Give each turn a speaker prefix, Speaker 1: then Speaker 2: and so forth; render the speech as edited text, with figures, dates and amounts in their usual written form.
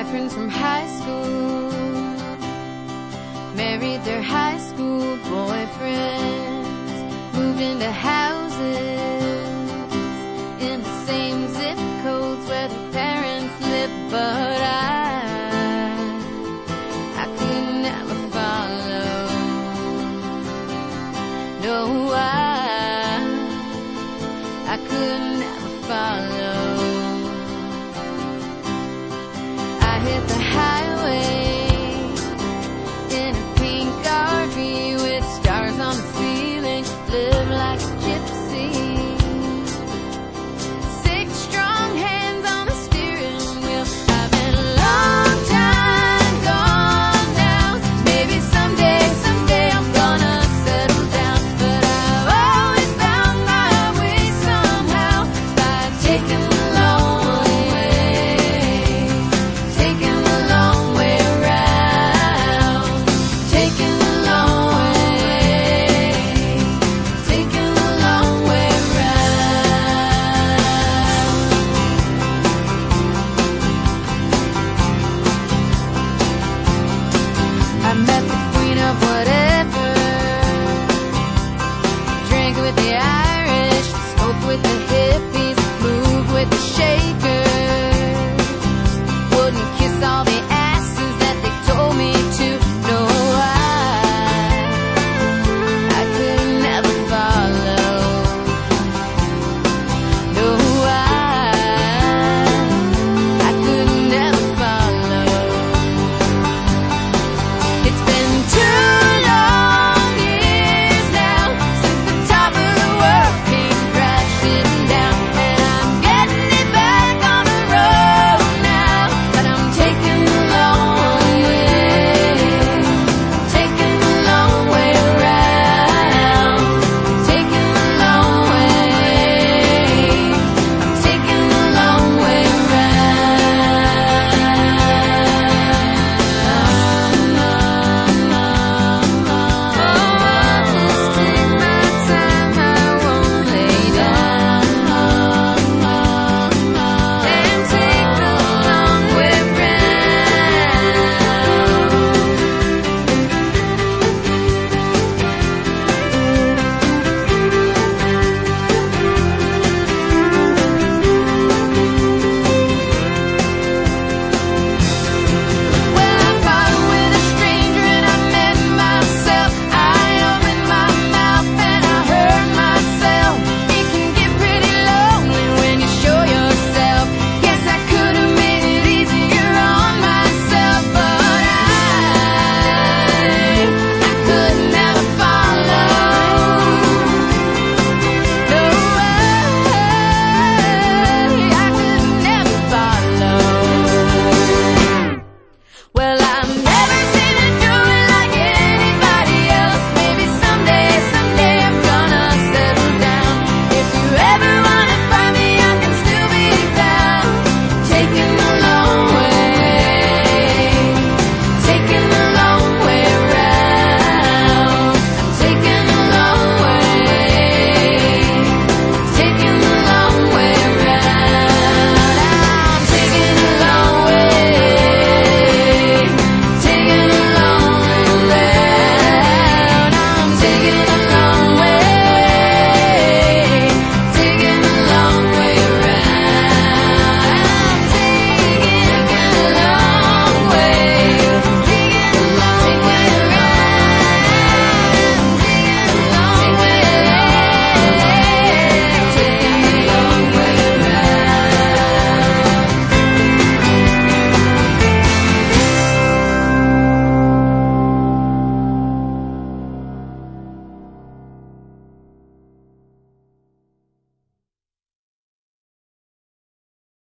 Speaker 1: my friends from high school married their high school boyfriends, moved into houses in the same zip codes where their parents lived, but I could never follow. No, I could never follow. I hit the highway in a pink RV with stars on the ceiling, live like a gypsy. 6 strong hands on the steering wheel. I've been a long time gone now. Maybe someday I'm gonna settle down, but I've always found my way somehow by taking the long way, taking the long way around, taking the long way, taking the long way around. I met the queen of whatever, drank with the Irish, smoked with the hippies, moved with the Shakers.